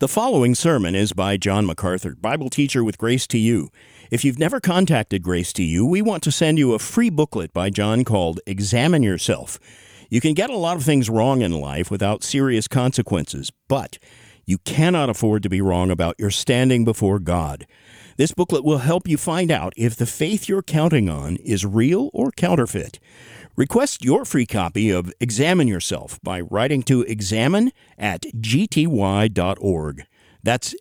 The following sermon is by John MacArthur, Bible teacher with Grace to You. If you've never contacted Grace to You, we want to send you a free booklet by John called Examine Yourself. You can get a lot of things wrong in life without serious consequences, but you cannot afford to be wrong about your standing before God. This booklet will help you find out if the faith you're counting on is real or counterfeit. Request your free copy of Examine Yourself by writing to examine@gty.org. That's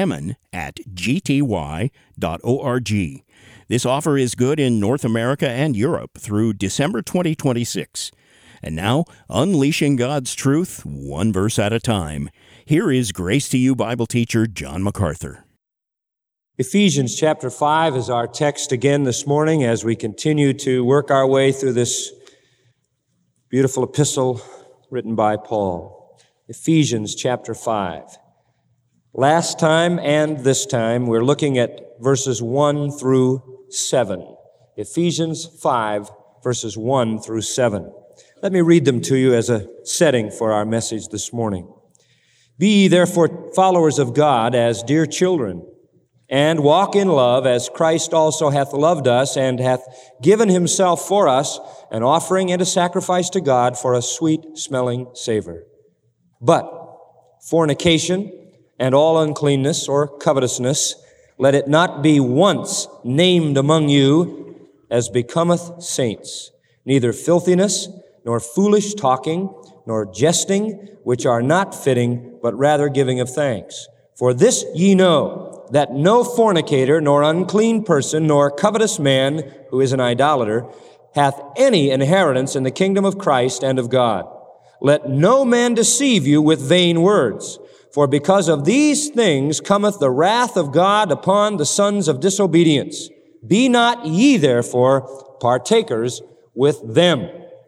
examine@gty.org. This offer is good in North America and Europe through December 2026. And now, unleashing God's truth, one verse at a time. Here is Grace to You Bible teacher John MacArthur. Ephesians chapter 5 is our text again this morning as we continue to work our way through this beautiful epistle written by Paul. Ephesians chapter 5. Last time and this time we're looking at verses 1 through 7. Ephesians 5, verses 1 through 7. Let me read them to you as a setting for our message this morning. Be ye therefore followers of God as dear children, and walk in love as Christ also hath loved us and hath given himself for us, an offering and a sacrifice to God for a sweet-smelling savor. But fornication and all uncleanness or covetousness, let it not be once named among you as becometh saints, neither filthiness, nor foolish talking, nor jesting, which are not fitting, but rather giving of thanks. For this ye know, that no fornicator, nor unclean person, nor covetous man, who is an idolater, hath any inheritance in the kingdom of Christ and of God. Let no man deceive you with vain words, for because of these things cometh the wrath of God upon the sons of disobedience. Be not ye therefore partakers with them.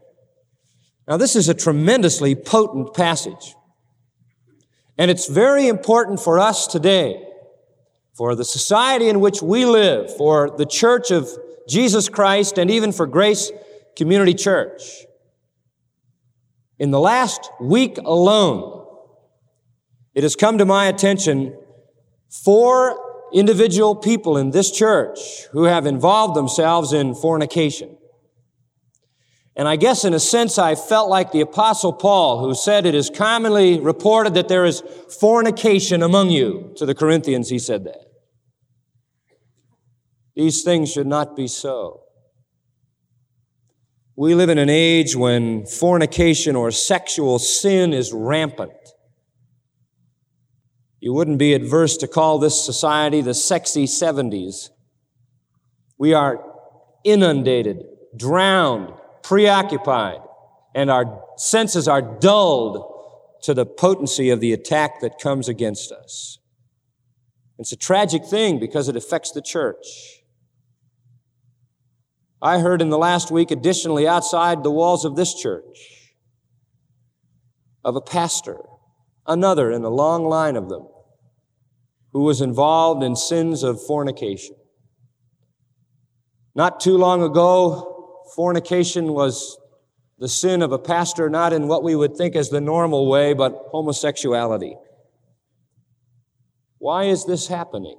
Now this is a tremendously potent passage. And it's very important for us today, for the society in which we live, for the Church of Jesus Christ, and even for Grace Community Church. In the last week alone, it has come to my attention 4 individual people in this church who have involved themselves in fornication. And I guess in a sense I felt like the Apostle Paul, who said, it is commonly reported that there is fornication among you. To the Corinthians he said that. These things should not be so. We live in an age when fornication or sexual sin is rampant. You wouldn't be adverse to call this society the sexy 70s. We are inundated, drowned, preoccupied, and our senses are dulled to the potency of the attack that comes against us. It's a tragic thing because it affects the church. I heard in the last week, additionally, outside the walls of this church, of a pastor, another in a long line of them, who was involved in sins of fornication. Not too long ago, fornication was the sin of a pastor, not in what we would think as the normal way, but homosexuality. Why is this happening?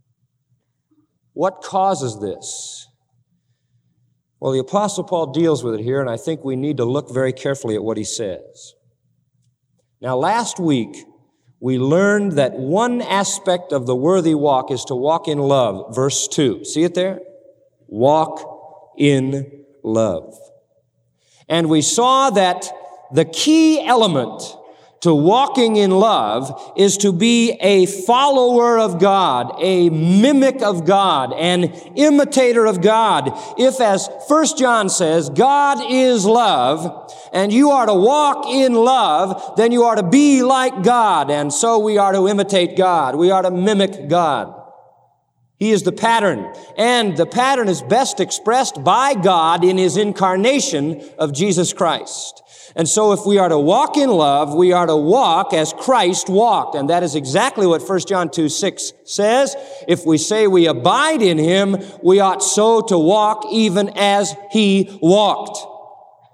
What causes this? Well, the Apostle Paul deals with it here, and I think we need to look very carefully at what he says. Now, last week, we learned that one aspect of the worthy walk is to walk in love. Verse 2. See it there? Walk in love. And we saw that the key element to walking in love is to be a follower of God, a mimic of God, an imitator of God. If, as 1 John says, God is love, and you are to walk in love, then you are to be like God, and so we are to imitate God. We are to mimic God. He is the pattern, and the pattern is best expressed by God in His incarnation of Jesus Christ. And so if we are to walk in love, we are to walk as Christ walked. And that is exactly what 1 John 2:6 says. If we say we abide in Him, we ought so to walk even as He walked.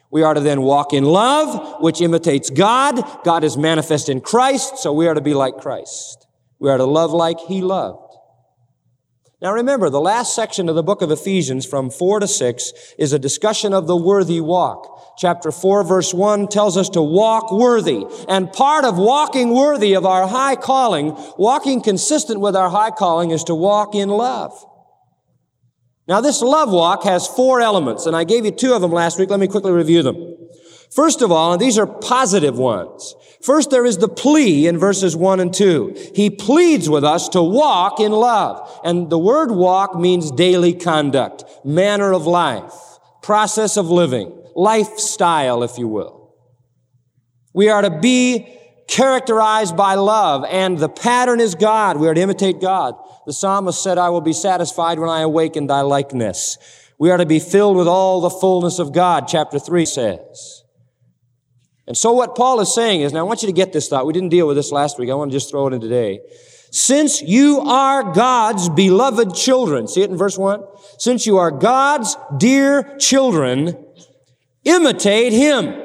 We are to then walk in love, which imitates God. God is manifest in Christ, so we are to be like Christ. We are to love like He loved. Now remember, the last section of the book of Ephesians from 4 to 6 is a discussion of the worthy walk. Chapter 4, verse 1 tells us to walk worthy. And part of walking worthy of our high calling, walking consistent with our high calling, is to walk in love. Now this love walk has 4 elements, and I gave you 2 of them last week. Let me quickly review them. First of all, and these are positive ones. First, there is the plea in verses 1 and 2. He pleads with us to walk in love. And the word walk means daily conduct, manner of life, process of living, lifestyle, if you will. We are to be characterized by love, and the pattern is God. We are to imitate God. The psalmist said, I will be satisfied when I awaken thy likeness. We are to be filled with all the fullness of God, chapter 3 says. And so what Paul is saying is, now I want you to get this thought. We didn't deal with this last week. I want to just throw it in today. Since you are God's beloved children, see it in verse 1? Since you are God's dear children, imitate Him.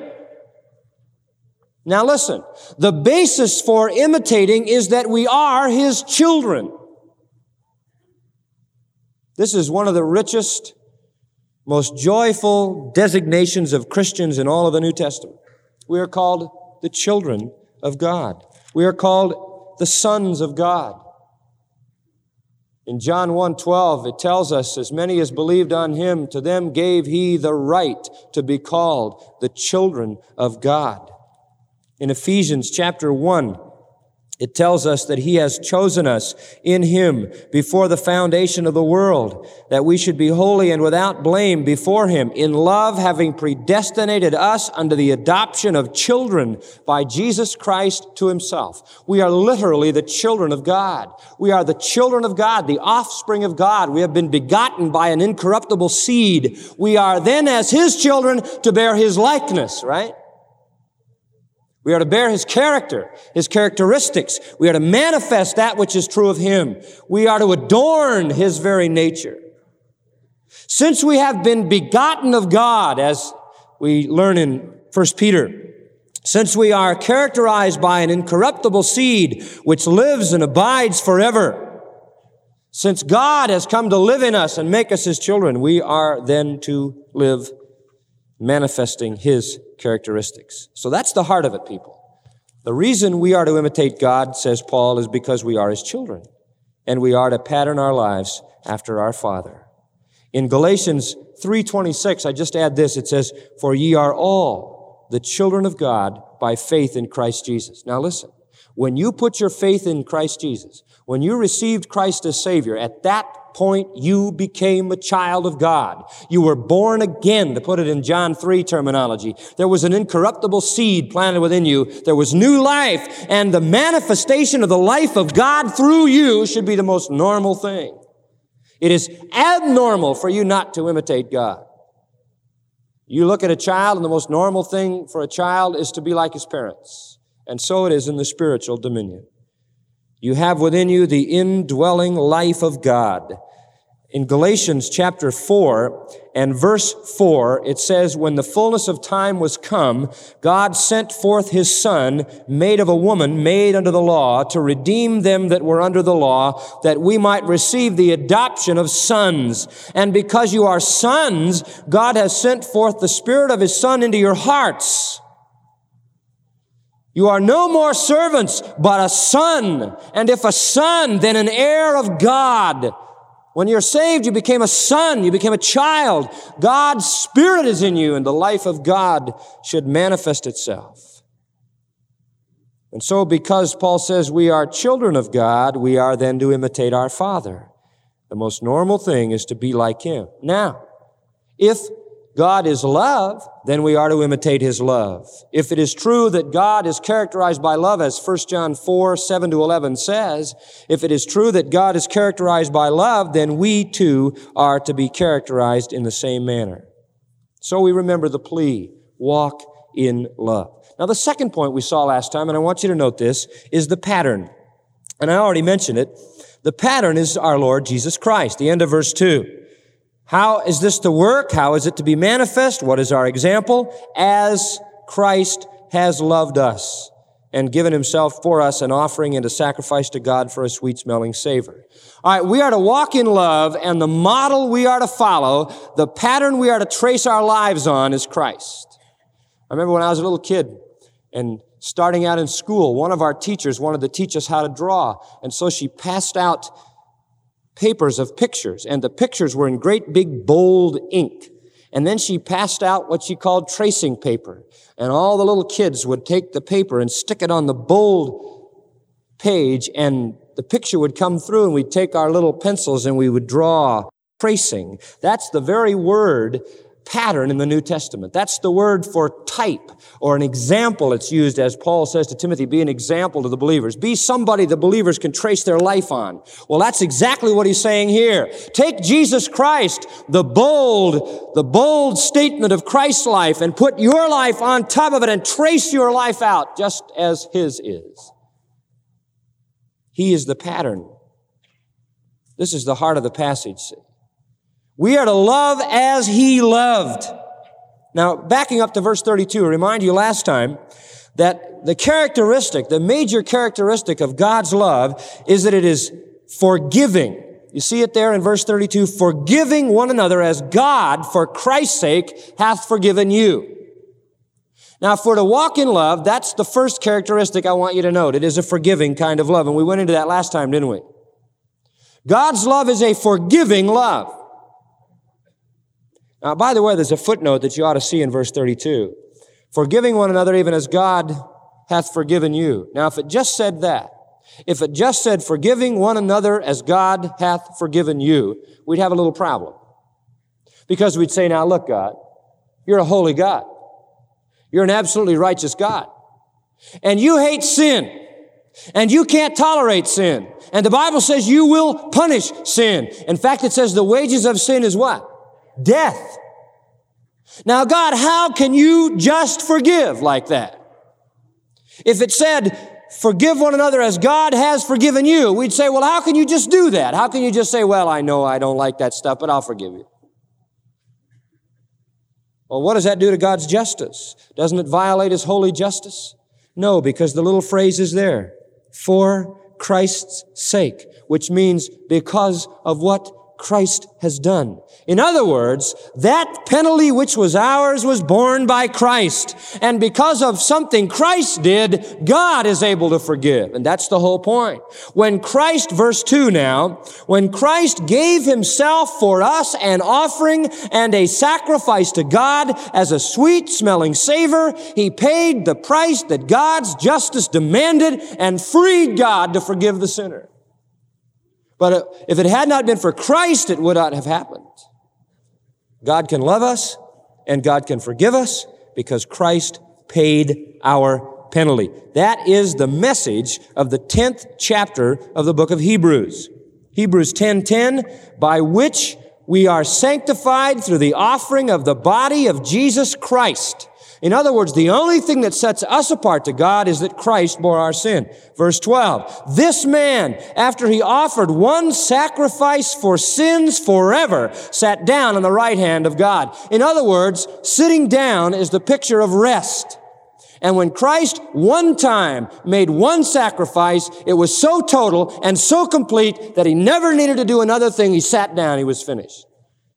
Now listen, the basis for imitating is that we are His children. This is one of the richest, most joyful designations of Christians in all of the New Testament. We are called the children of God. We are called the sons of God. In John 1:12, it tells us, as many as believed on Him, to them gave He the right to be called the children of God. In Ephesians chapter 1, it tells us that He has chosen us in Him before the foundation of the world, that we should be holy and without blame before Him, in love having predestinated us unto the adoption of children by Jesus Christ to Himself. We are literally the children of God. We are the children of God, the offspring of God. We have been begotten by an incorruptible seed. We are then, as His children, to bear His likeness, right? We are to bear His character, His characteristics. We are to manifest that which is true of Him. We are to adorn His very nature. Since we have been begotten of God, as we learn in 1 Peter, since we are characterized by an incorruptible seed which lives and abides forever, since God has come to live in us and make us His children, we are then to live manifesting His characteristics. So that's the heart of it, people. The reason we are to imitate God, says Paul, is because we are His children, and we are to pattern our lives after our Father. In Galatians 3:26, I just add this, it says, for ye are all the children of God by faith in Christ Jesus. Now listen, when you put your faith in Christ Jesus, when you received Christ as Savior, at that point you became a child of God. You were born again, to put it in John 3 terminology. There was an incorruptible seed planted within you. There was new life, and the manifestation of the life of God through you should be the most normal thing. It is abnormal for you not to imitate God. You look at a child, and the most normal thing for a child is to be like his parents. And so it is in the spiritual dominion. You have within you the indwelling life of God. In Galatians chapter 4 and verse 4, it says, when the fullness of time was come, God sent forth His Son, made of a woman, made under the law, to redeem them that were under the law, that we might receive the adoption of sons. And because you are sons, God has sent forth the Spirit of His Son into your hearts. You are no more servants, but a son. And if a son, then an heir of God. When you're saved, you became a son. You became a child. God's Spirit is in you, and the life of God should manifest itself. And so because Paul says we are children of God, we are then to imitate our Father. The most normal thing is to be like Him. Now, if God is love, then we are to imitate His love. If it is true that God is characterized by love, as 1 John 4, 7 to 11 says, if it is true that God is characterized by love, then we too are to be characterized in the same manner. So we remember the plea, walk in love. Now the second point we saw last time, and I want you to note this, is the pattern. And I already mentioned it. The pattern is our Lord Jesus Christ, the end of verse 2. How is this to work? How is it to be manifest? What is our example? As Christ has loved us and given himself for us an offering and a sacrifice to God for a sweet-smelling savor. All right, we are to walk in love, and the model we are to follow, the pattern we are to trace our lives on is Christ. I remember when I was a little kid and starting out in school, one of our teachers wanted to teach us how to draw, and so she passed out papers of pictures, and the pictures were in great big bold ink. And then she passed out what she called tracing paper, and all the little kids would take the paper and stick it on the bold page, and the picture would come through, and we'd take our little pencils and we would draw tracing. That's the very word pattern in the New Testament. That's the word for type or an example. It's used, as Paul says to Timothy, be an example to the believers. Be somebody the believers can trace their life on. Well, that's exactly what he's saying here. Take Jesus Christ, the bold statement of Christ's life, and put your life on top of it and trace your life out just as his is. He is the pattern. This is the heart of the passage. We are to love as he loved. Now, backing up to verse 32, I remind you last time that the major characteristic of God's love is that it is forgiving. You see it there in verse 32, forgiving one another as God, for Christ's sake, hath forgiven you. Now, if we're to walk in love, that's the first characteristic I want you to note. It is a forgiving kind of love, and we went into that last time, didn't we? God's love is a forgiving love. Now, by the way, there's a footnote that you ought to see in verse 32. Forgiving one another even as God hath forgiven you. Now, if it just said that, if it just said forgiving one another as God hath forgiven you, we'd have a little problem. Because we'd say, now look, God, you're a holy God. You're an absolutely righteous God. And you hate sin. And you can't tolerate sin. And the Bible says you will punish sin. In fact, it says the wages of sin is what? Death. Now, God, how can you just forgive like that? If it said, forgive one another as God has forgiven you, we'd say, well, how can you just do that? How can you just say, well, I know I don't like that stuff, but I'll forgive you? Well, what does that do to God's justice? Doesn't it violate his holy justice? No, because the little phrase is there, for Christ's sake, which means because of what Christ has done. In other words, that penalty which was ours was borne by Christ. And because of something Christ did, God is able to forgive. And that's the whole point. When Christ, verse 2 now, when Christ gave himself for us an offering and a sacrifice to God as a sweet-smelling savor, he paid the price that God's justice demanded and freed God to forgive the sinner. But if it had not been for Christ, it would not have happened. God can love us and God can forgive us because Christ paid our penalty. That is the message of the 10th chapter of the book of Hebrews. Hebrews 10:10, by which we are sanctified through the offering of the body of Jesus Christ. In other words, the only thing that sets us apart to God is that Christ bore our sin. Verse 12, this man, after he offered one sacrifice for sins forever, sat down on the right hand of God. In other words, sitting down is the picture of rest. And when Christ one time made one sacrifice, it was so total and so complete that he never needed to do another thing. He sat down, he was finished.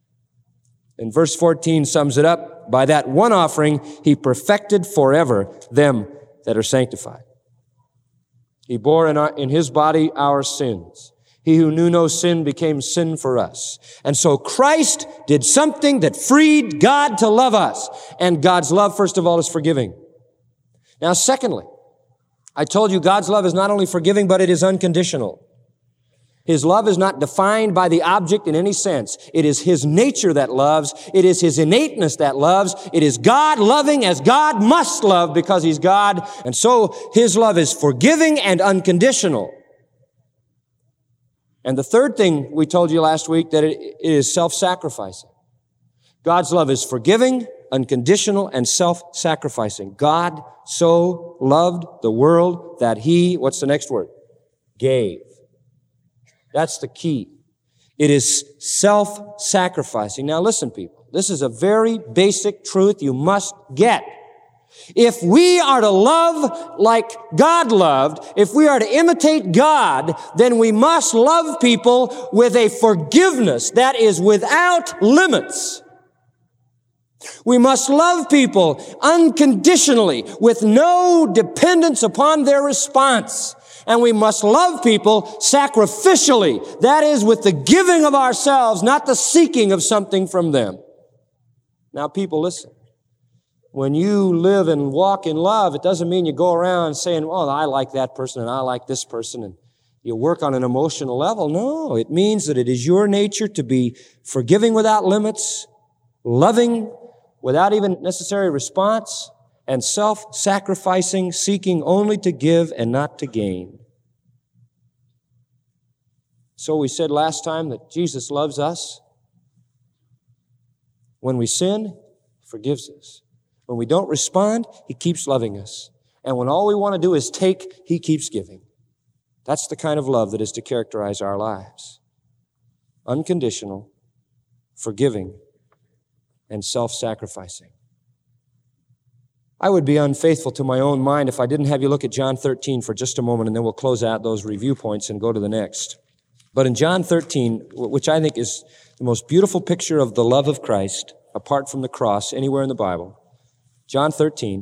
And verse 14 sums it up. By that one offering, he perfected forever them that are sanctified. He bore in his body our sins. He who knew no sin became sin for us. And so Christ did something that freed God to love us. And God's love, first of all, is forgiving. Now, secondly, I told you God's love is not only forgiving, but it is unconditional. His love is not defined by the object in any sense. It is his nature that loves. It is his innateness that loves. It is God loving as God must love because he's God. And so his love is forgiving and unconditional. And the third thing we told you last week, that it is self-sacrificing. God's love is forgiving, unconditional, and self-sacrificing. God so loved the world that he, what's the next word? Gave. That's the key. It is self-sacrificing. Now listen, people. This is a very basic truth you must get. If we are to love like God loved, if we are to imitate God, then we must love people with a forgiveness that is without limits. We must love people unconditionally with no dependence upon their response. And we must love people sacrificially. That is, with the giving of ourselves, not the seeking of something from them. Now, people, listen. When you live and walk in love, it doesn't mean you go around saying, well, I like that person and I like this person, and you work on an emotional level. No, it means that it is your nature to be forgiving without limits, loving without even necessary response, and self-sacrificing, seeking only to give and not to gain. So we said last time that Jesus loves us. When we sin, He forgives us. When we don't respond, He keeps loving us. And when all we want to do is take, He keeps giving. That's the kind of love that is to characterize our lives. Unconditional, forgiving, and self-sacrificing. I would be unfaithful to my own mind if I didn't have you look at John 13 for just a moment, and then we'll close out those review points and go to the next. But in John 13, which I think is the most beautiful picture of the love of Christ, apart from the cross, anywhere in the Bible, John 13,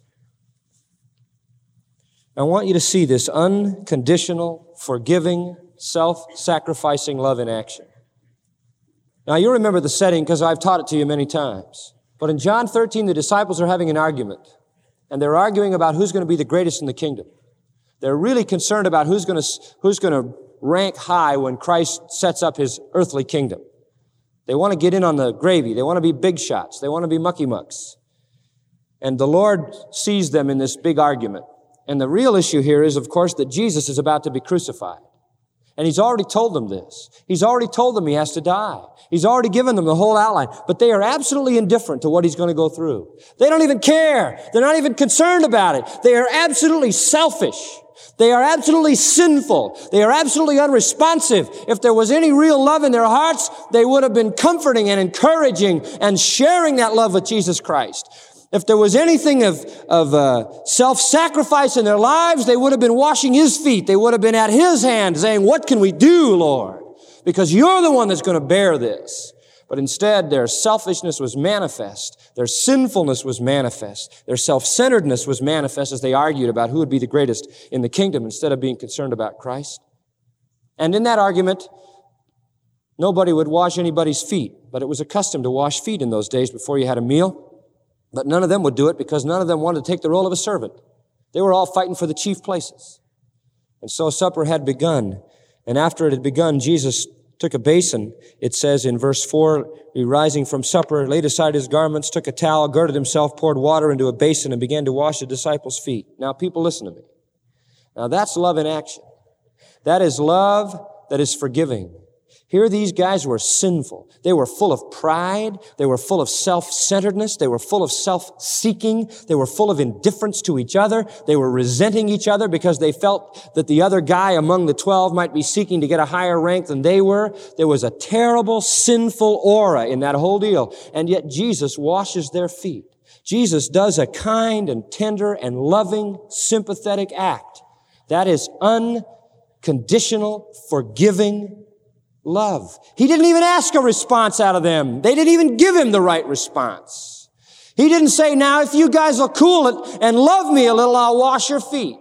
I want you to see this unconditional, forgiving, self-sacrificing love in action. Now, you remember the setting because I've taught it to you many times. But in John 13, the disciples are having an argument, and they're arguing about who's going to be the greatest in the kingdom. They're really concerned about who's going to rank high when Christ sets up His earthly kingdom. They want to get in on the gravy. They want to be big shots. They want to be mucky mucks. And the Lord sees them in this big argument. And the real issue here is, of course, that Jesus is about to be crucified. And He's already told them this. He's already told them He has to die. He's already given them the whole outline. But they are absolutely indifferent to what He's going to go through. They don't even care. They're not even concerned about it. They are absolutely selfish. They are absolutely sinful. They are absolutely unresponsive. If there was any real love in their hearts, they would have been comforting and encouraging and sharing that love with Jesus Christ. If there was anything of self-sacrifice in their lives, they would have been washing His feet. They would have been at His hand saying, what can we do, Lord? Because You're the one that's going to bear this. But instead, their selfishness was manifest. Their sinfulness was manifest. Their self-centeredness was manifest as they argued about who would be the greatest in the kingdom instead of being concerned about Christ. And in that argument, nobody would wash anybody's feet, but it was a custom to wash feet in those days before you had a meal. But none of them would do it because none of them wanted to take the role of a servant. They were all fighting for the chief places. And so supper had begun. And after it had begun, Jesus took a basin. It says in verse 4, He rising from supper, laid aside His garments, took a towel, girded Himself, poured water into a basin, and began to wash the disciples' feet. Now, people, listen to me. Now, that's love in action. That is love that is forgiving. Here these guys were sinful. They were full of pride. They were full of self-centeredness. They were full of self-seeking. They were full of indifference to each other. They were resenting each other because they felt that the other guy among the 12 might be seeking to get a higher rank than they were. There was a terrible, sinful aura in that whole deal. And yet Jesus washes their feet. Jesus does a kind and tender and loving, sympathetic act. That is unconditional, forgiving love. He didn't even ask a response out of them. They didn't even give Him the right response. He didn't say, now if you guys will cool it and love me a little, I'll wash your feet.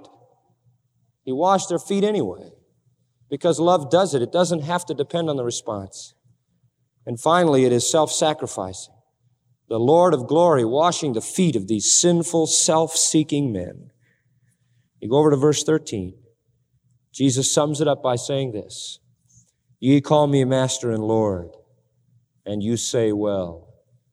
He washed their feet anyway, because love does it. It doesn't have to depend on the response. And finally, it is self-sacrificing. The Lord of glory washing the feet of these sinful, self-seeking men. You go over to verse 13. Jesus sums it up by saying this: Ye call me Master and Lord, and you say, well,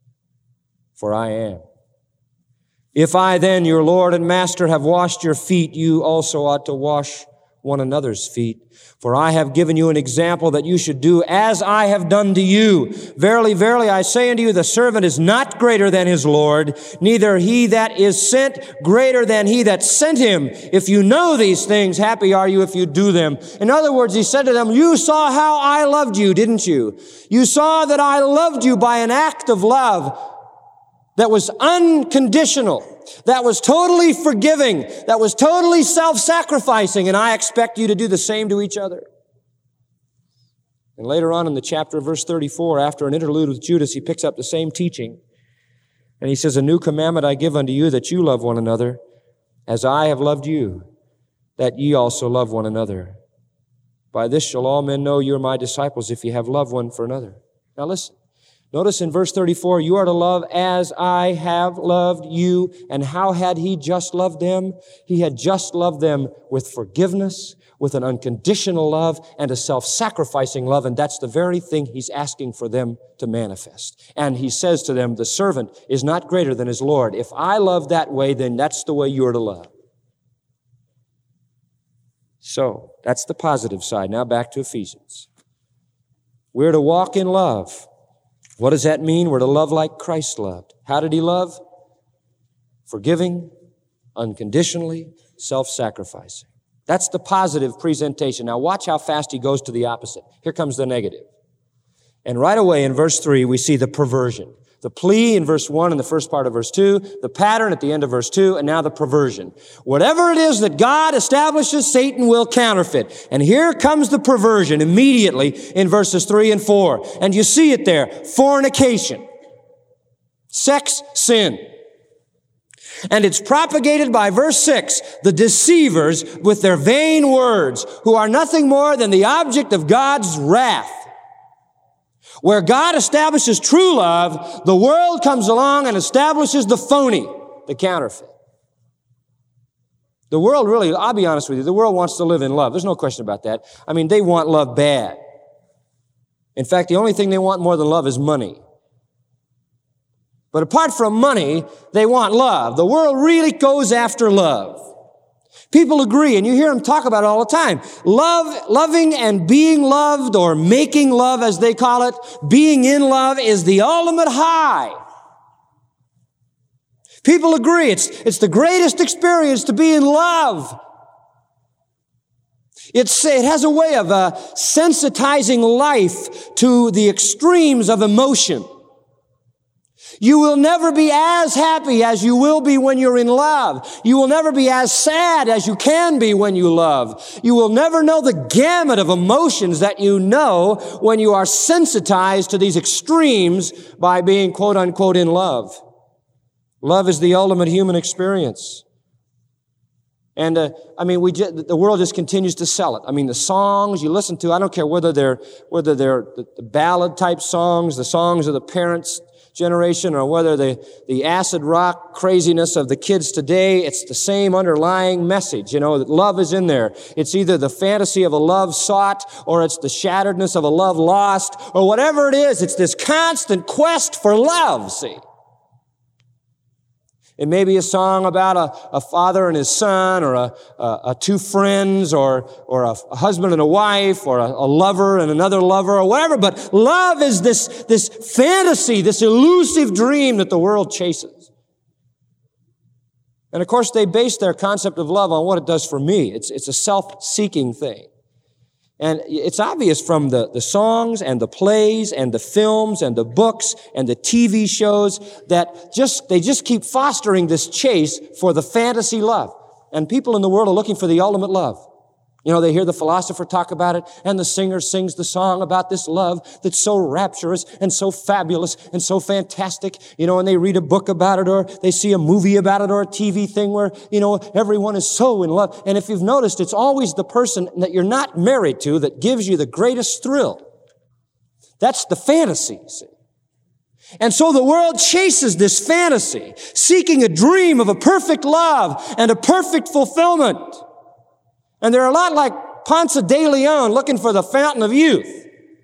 for I am. If I then, your Lord and Master, have washed your feet, you also ought to wash one another's feet. For I have given you an example that you should do as I have done to you. Verily, verily, I say unto you, the servant is not greater than his Lord, neither he that is sent greater than he that sent him. If you know these things, happy are you if you do them. In other words, he said to them, you saw how I loved you, didn't you? You saw that I loved you by an act of love that was unconditional, that was totally forgiving, that was totally self-sacrificing, and I expect you to do the same to each other. And later on in the chapter, verse 34, after an interlude with Judas, he picks up the same teaching, and he says, a new commandment I give unto you, that you love one another, as I have loved you, that ye also love one another. By this shall all men know you are my disciples, if ye have love one for another. Now listen. Notice in verse 34, you are to love as I have loved you. And how had he just loved them? He had just loved them with forgiveness, with an unconditional love, and a self-sacrificing love. And that's the very thing he's asking for them to manifest. And he says to them, the servant is not greater than his Lord. If I love that way, then that's the way you are to love. So, that's the positive side. Now back to Ephesians. We're to walk in love. What does that mean? We're to love like Christ loved. How did he love? Forgiving, unconditionally, self-sacrificing. That's the positive presentation. Now watch how fast he goes to the opposite. Here comes the negative. And right away in verse 3, we see the perversion. The plea in verse 1 and the first part of verse 2, the pattern at the end of verse 2, and now the perversion. Whatever it is that God establishes, Satan will counterfeit. And here comes the perversion immediately in verses 3 and 4. And you see it there. Fornication. Sex sin. And it's propagated by verse 6, the deceivers with their vain words, who are nothing more than the object of God's wrath. Where God establishes true love, the world comes along and establishes the phony, the counterfeit. The world really, I'll be honest with you, the world wants to live in love. There's no question about that. I mean, they want love bad. In fact, the only thing they want more than love is money. But apart from money, they want love. The world really goes after love. People agree, and you hear them talk about it all the time. Loving and being loved, or making love as they call it, being in love is the ultimate high. People agree it's the greatest experience to be in love. It has a way of sensitizing life to the extremes of emotion. You will never be as happy as you will be when you're in love. You will never be as sad as you can be when you love. You will never know the gamut of emotions that you know when you are sensitized to these extremes by being quote unquote in love. Love is the ultimate human experience. And, the world just continues to sell it. I mean, the songs you listen to, I don't care whether they're the ballad type songs, the songs of the parents' generation, or whether the acid rock craziness of the kids today, it's the same underlying message. You know, that love is in there. It's either the fantasy of a love sought, or it's the shatteredness of a love lost, or whatever it is, it's this constant quest for love, see. It may be a song about a father and his son, or two friends, or a husband and a wife, or a lover and another lover, or whatever. But love is this fantasy, this elusive dream that the world chases. And of course, they base their concept of love on what it does for me. It's a self-seeking thing. And it's obvious from the songs and the plays and the films and the books and the TV shows that they just keep fostering this chase for the fantasy love. And people in the world are looking for the ultimate love. You know, they hear the philosopher talk about it, and the singer sings the song about this love that's so rapturous and so fabulous and so fantastic, you know, and they read a book about it, or they see a movie about it, or a TV thing where, you know, everyone is so in love. And if you've noticed, it's always the person that you're not married to that gives you the greatest thrill. That's the fantasy, see. And so the world chases this fantasy, seeking a dream of a perfect love and a perfect fulfillment. And they're a lot like Ponce de Leon looking for the fountain of youth.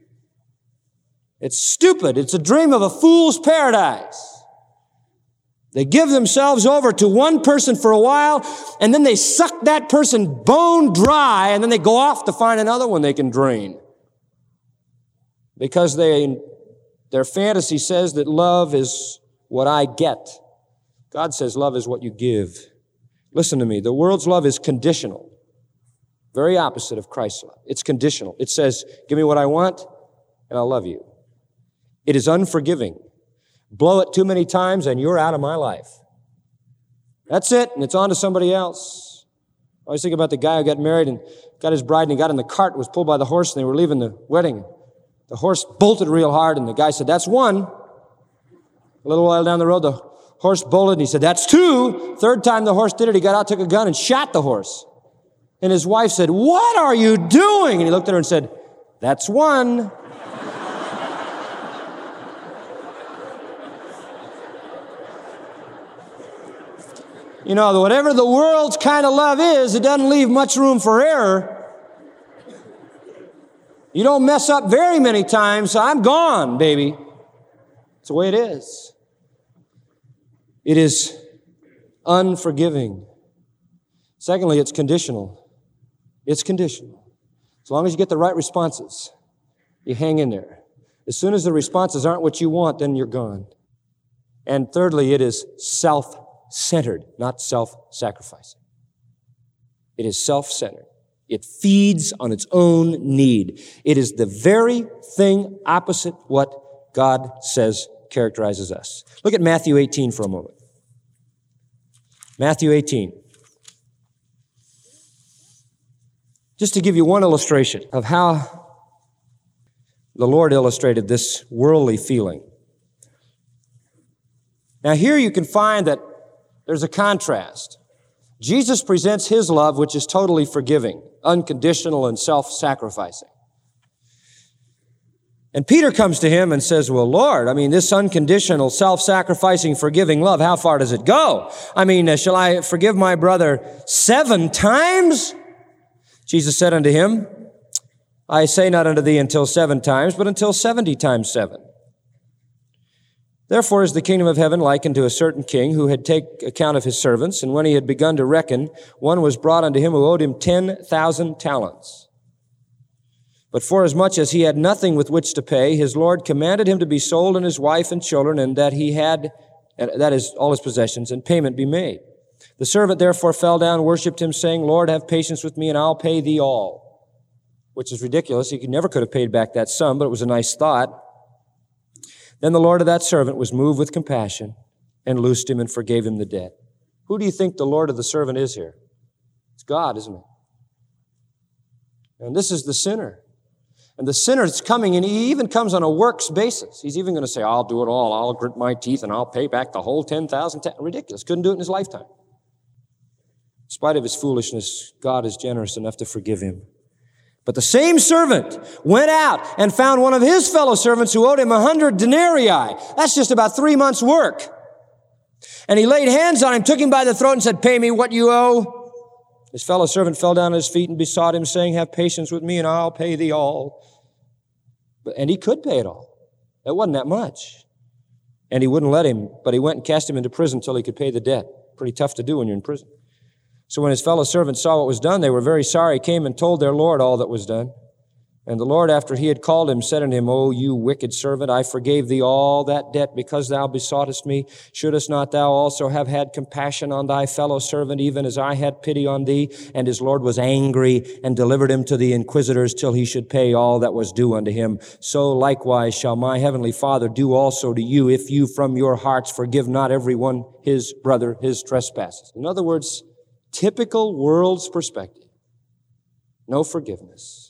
It's stupid. It's a dream of a fool's paradise. They give themselves over to one person for a while, and then they suck that person bone dry, and then they go off to find another one they can drain. Because their fantasy says that love is what I get. God says love is what you give. Listen to me. The world's love is conditional. Very opposite of Christ's love. It's conditional. It says, give me what I want, and I'll love you. It is unforgiving. Blow it too many times, and you're out of my life. That's it, and it's on to somebody else. I always think about the guy who got married and got his bride, and he got in the cart, was pulled by the horse, and they were leaving the wedding. The horse bolted real hard, and the guy said, that's one. A little while down the road, the horse bolted, and he said, that's two. Third time the horse did it, he got out, took a gun, and shot the horse. And his wife said, what are you doing? And he looked at her and said, that's one. You know, whatever the world's kind of love is, it doesn't leave much room for error. You don't mess up very many times, so I'm gone, baby. It's the way it is. It is unforgiving. Secondly, it's conditional. It's conditional. As long as you get the right responses, you hang in there. As soon as the responses aren't what you want, then you're gone. And thirdly, it is self-centered, not self-sacrificing. It is self-centered. It feeds on its own need. It is the very thing opposite what God says characterizes us. Look at Matthew 18 for a moment. Matthew 18. Just to give you one illustration of how the Lord illustrated this worldly feeling. Now here you can find that there's a contrast. Jesus presents His love, which is totally forgiving, unconditional, and self-sacrificing. And Peter comes to Him and says, well, Lord, this unconditional, self-sacrificing, forgiving love, how far does it go? Shall I forgive my brother 7 times? Jesus said unto him, I say not unto thee until 7 times, but until 70 times 7. Therefore is the kingdom of heaven likened to a certain king who had take account of his servants, and when he had begun to reckon, one was brought unto him who owed him 10,000 talents. But forasmuch as he had nothing with which to pay, his Lord commanded him to be sold and his wife and children, and that he had, that is, all his possessions, and payment be made. The servant therefore fell down and worshipped him, saying, Lord, have patience with me, and I'll pay thee all. Which is ridiculous. He never could have paid back that sum, but it was a nice thought. Then the Lord of that servant was moved with compassion and loosed him and forgave him the debt. Who do you think the Lord of the servant is here? It's God, isn't it? And this is the sinner. And the sinner is coming, and he even comes on a works basis. He's even going to say, I'll do it all. I'll grit my teeth, and I'll pay back the whole 10,000. Ridiculous. Couldn't do it in his lifetime. In spite of his foolishness, God is generous enough to forgive him. But the same servant went out and found one of his fellow servants who owed him 100 denarii. That's just about 3 months' work. And he laid hands on him, took him by the throat, and said, pay me what you owe. His fellow servant fell down at his feet and besought him, saying, have patience with me, and I'll pay thee all. And he could pay it all. It wasn't that much. And he wouldn't let him, but he went and cast him into prison until he could pay the debt. Pretty tough to do when you're in prison. So when his fellow servants saw what was done, they were very sorry, came and told their Lord all that was done. And the Lord, after he had called him, said unto him, O you wicked servant, I forgave thee all that debt because thou besoughtest me. Shouldest not thou also have had compassion on thy fellow servant, even as I had pity on thee? And his Lord was angry and delivered him to the inquisitors till he should pay all that was due unto him. So likewise shall my heavenly Father do also to you, if you from your hearts forgive not every one his brother his trespasses. In other words, typical world's perspective. No forgiveness.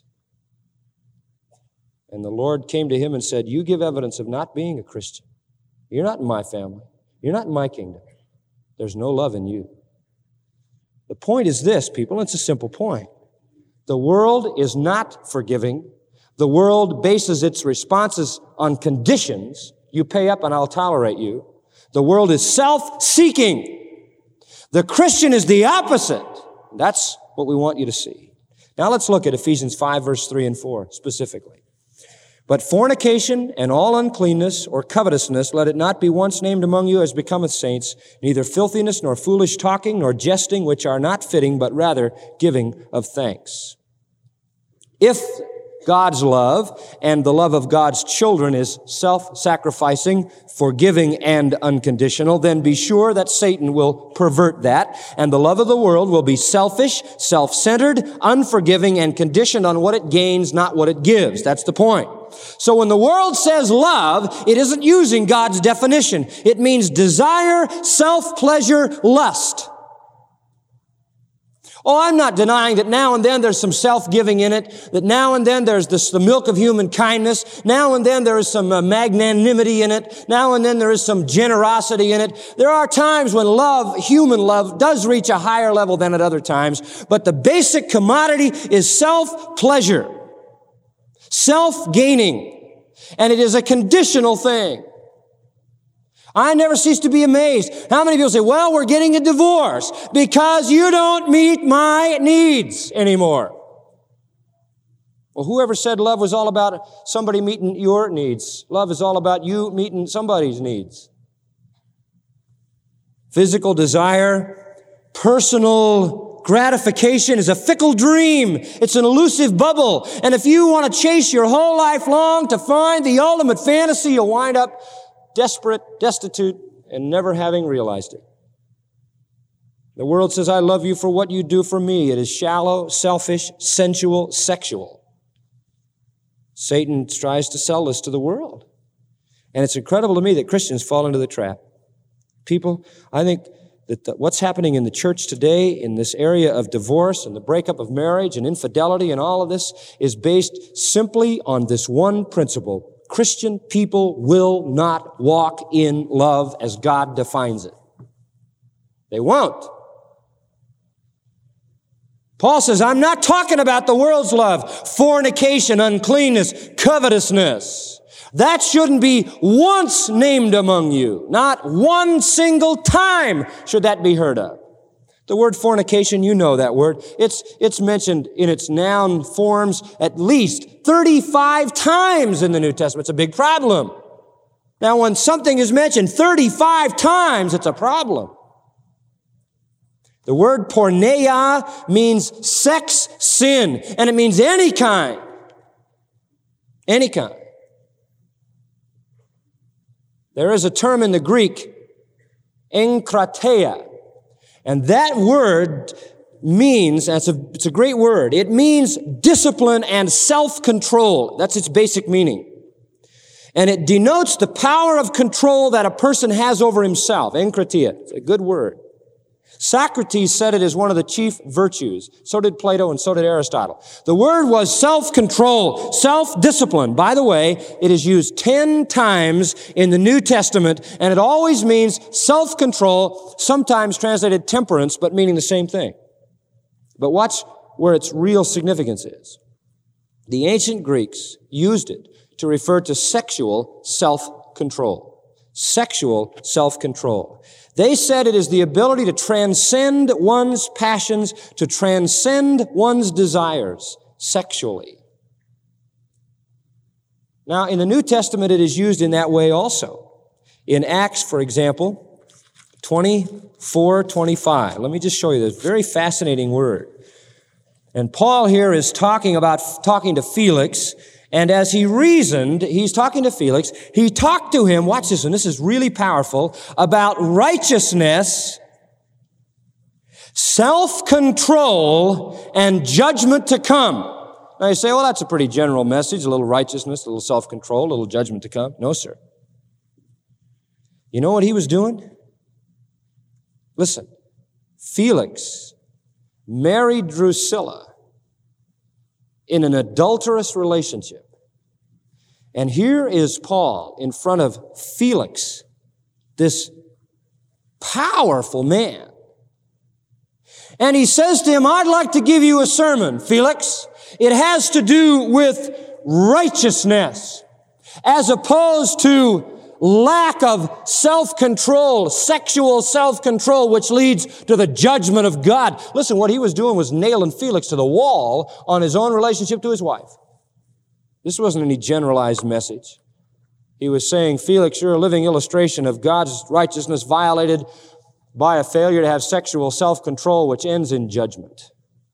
And the Lord came to him and said, you give evidence of not being a Christian. You're not in my family. You're not in my kingdom. There's no love in you. The point is this, people, and it's a simple point. The world is not forgiving. The world bases its responses on conditions. You pay up and I'll tolerate you. The world is self-seeking. The Christian is the opposite. That's what we want you to see. Now let's look at Ephesians 5, verse 3 and 4 specifically. But fornication and all uncleanness or covetousness, let it not be once named among you as becometh saints, neither filthiness, nor foolish talking, nor jesting, which are not fitting, but rather giving of thanks. If God's love and the love of God's children is self-sacrificing, forgiving, and unconditional, then be sure that Satan will pervert that, and the love of the world will be selfish, self-centered, unforgiving, and conditioned on what it gains, not what it gives. That's the point. So when the world says love, it isn't using God's definition. It means desire, self-pleasure, lust. Oh, I'm not denying that now and then there's some self-giving in it, that now and then there's the milk of human kindness, now and then there is some magnanimity in it, now and then there is some generosity in it. There are times when love, human love, does reach a higher level than at other times, but the basic commodity is self-pleasure, self-gaining, and it is a conditional thing. I never cease to be amazed. How many people say, well, we're getting a divorce because you don't meet my needs anymore. Well, whoever said love was all about somebody meeting your needs? Love is all about you meeting somebody's needs. Physical desire, personal gratification is a fickle dream. It's an elusive bubble. And if you want to chase your whole life long to find the ultimate fantasy, you'll wind up desperate, destitute, and never having realized it. The world says, I love you for what you do for me. It is shallow, selfish, sensual, sexual. Satan tries to sell this to the world. And it's incredible to me that Christians fall into the trap. People, I think that what's happening in the church today in this area of divorce and the breakup of marriage and infidelity and all of this is based simply on this one principle. Christian people will not walk in love as God defines it. They won't. Paul says, I'm not talking about the world's love, fornication, uncleanness, covetousness. That shouldn't be once named among you. Not one single time should that be heard of. The word fornication, you know that word. It's mentioned in its noun forms at least 35 times in the New Testament. It's a big problem. Now, when something is mentioned 35 times, it's a problem. The word porneia means sex sin, and it means any kind. Any kind. There is a term in the Greek, enkrateia. And that word means, it's a great word, it means discipline and self-control. That's its basic meaning. And it denotes the power of control that a person has over himself. Enkrateia. It's a good word. Socrates said it is one of the chief virtues. So did Plato and so did Aristotle. The word was self-control, self-discipline. By the way, it is used 10 times in the New Testament, and it always means self-control, sometimes translated temperance, but meaning the same thing. But watch where its real significance is. The ancient Greeks used it to refer to sexual self-control. Sexual self-control. They said it is the ability to transcend one's passions, to transcend one's desires sexually. Now, in the New Testament, it is used in that way also. In Acts, for example, 24:25. Let me just show you this very fascinating word. And Paul here is talking to Felix. And as he reasoned, he's talking to Felix, he talked to him, watch this, and this is really powerful, about righteousness, self-control, and judgment to come. Now you say, well, that's a pretty general message, a little righteousness, a little self-control, a little judgment to come. No, sir. You know what he was doing? Listen, Felix married Drusilla in an adulterous relationship. And here is Paul in front of Felix, this powerful man. And he says to him, I'd like to give you a sermon, Felix. It has to do with righteousness, as opposed to lack of self-control, sexual self-control, which leads to the judgment of God. Listen, what he was doing was nailing Felix to the wall on his own relationship to his wife. This wasn't any generalized message. He was saying, Felix, you're a living illustration of God's righteousness violated by a failure to have sexual self-control, which ends in judgment.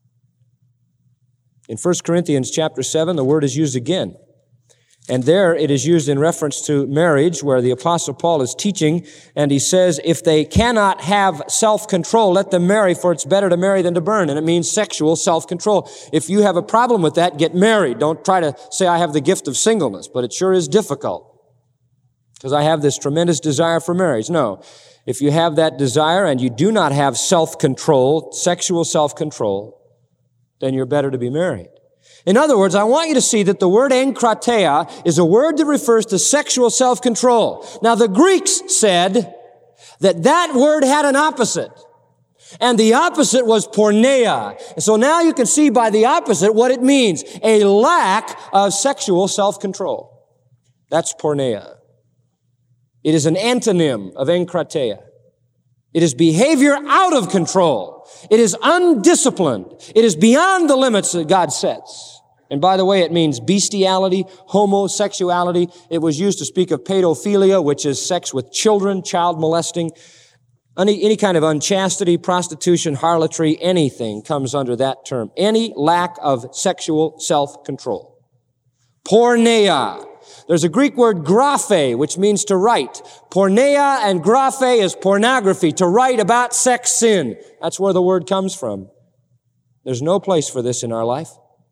In 1 Corinthians chapter 7, the word is used again. And there it is used in reference to marriage, where the Apostle Paul is teaching, and he says, if they cannot have self-control, let them marry, for it's better to marry than to burn. And it means sexual self-control. If you have a problem with that, get married. Don't try to say, I have the gift of singleness, but it sure is difficult, because I have this tremendous desire for marriage. No. If you have that desire and you do not have self-control, sexual self-control, then you're better to be married. In other words, I want you to see that the word enkrateia is a word that refers to sexual self-control. Now, the Greeks said that word had an opposite, and the opposite was porneia. And so now you can see by the opposite what it means, a lack of sexual self-control. That's porneia. It is an antonym of enkrateia. It is behavior out of control. It is undisciplined. It is beyond the limits that God sets. And by the way, it means bestiality, homosexuality. It was used to speak of pedophilia, which is sex with children, child molesting. Any kind of unchastity, prostitution, harlotry, anything comes under that term. Any lack of sexual self-control. Porneia. There's a Greek word graphe, which means to write. Porneia and graphe is pornography, to write about sex sin. That's where the word comes from. There's no place for this in our life.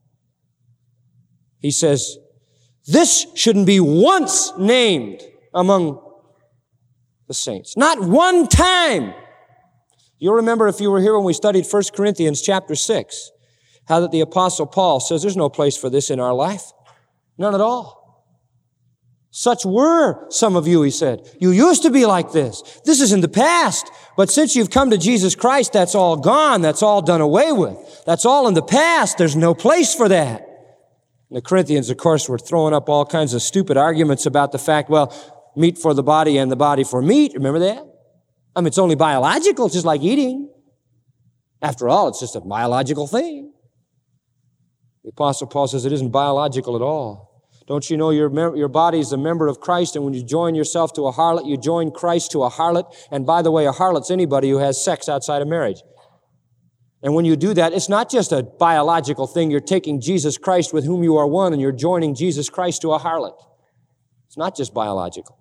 He says, this shouldn't be once named among the saints. Not one time. You'll remember if you were here when we studied 1 Corinthians chapter 6, how that the Apostle Paul says there's no place for this in our life. None at all. Such were some of you, he said. You used to be like this. This is in the past. But since you've come to Jesus Christ, that's all gone. That's all done away with. That's all in the past. There's no place for that. And the Corinthians, of course, were throwing up all kinds of stupid arguments about the fact, well, meat for the body and the body for meat. Remember that? I mean, it's only biological, just like eating. After all, it's just a biological thing. The Apostle Paul says it isn't biological at all. Don't you know your body is a member of Christ, and when you join yourself to a harlot, you join Christ to a harlot. And by the way, a harlot's anybody who has sex outside of marriage. And when you do that, it's not just a biological thing. You're taking Jesus Christ with whom you are one, and you're joining Jesus Christ to a harlot. It's not just biological.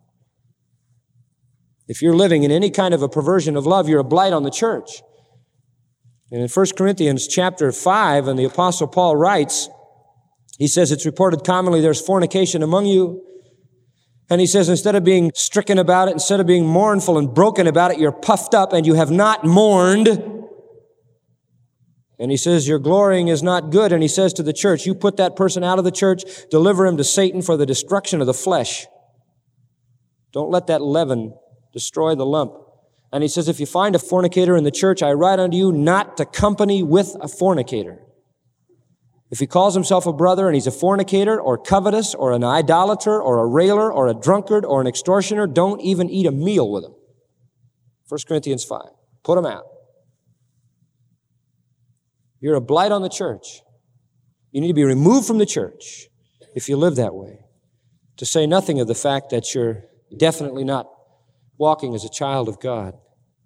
If you're living in any kind of a perversion of love, you're a blight on the church. And in 1 Corinthians chapter 5, and the Apostle Paul writes, he says, it's reported commonly there's fornication among you. And he says, instead of being stricken about it, instead of being mournful and broken about it, you're puffed up and you have not mourned. And he says, your glorying is not good. And he says to the church, you put that person out of the church, deliver him to Satan for the destruction of the flesh. Don't let that leaven destroy the lump. And he says, if you find a fornicator in the church, I write unto you not to company with a fornicator. If he calls himself a brother and he's a fornicator or covetous or an idolater or a railer or a drunkard or an extortioner, don't even eat a meal with him. 1 Corinthians 5. Put him out. You're a blight on the church. You need to be removed from the church if you live that way. To say nothing of the fact that you're definitely not walking as a child of God.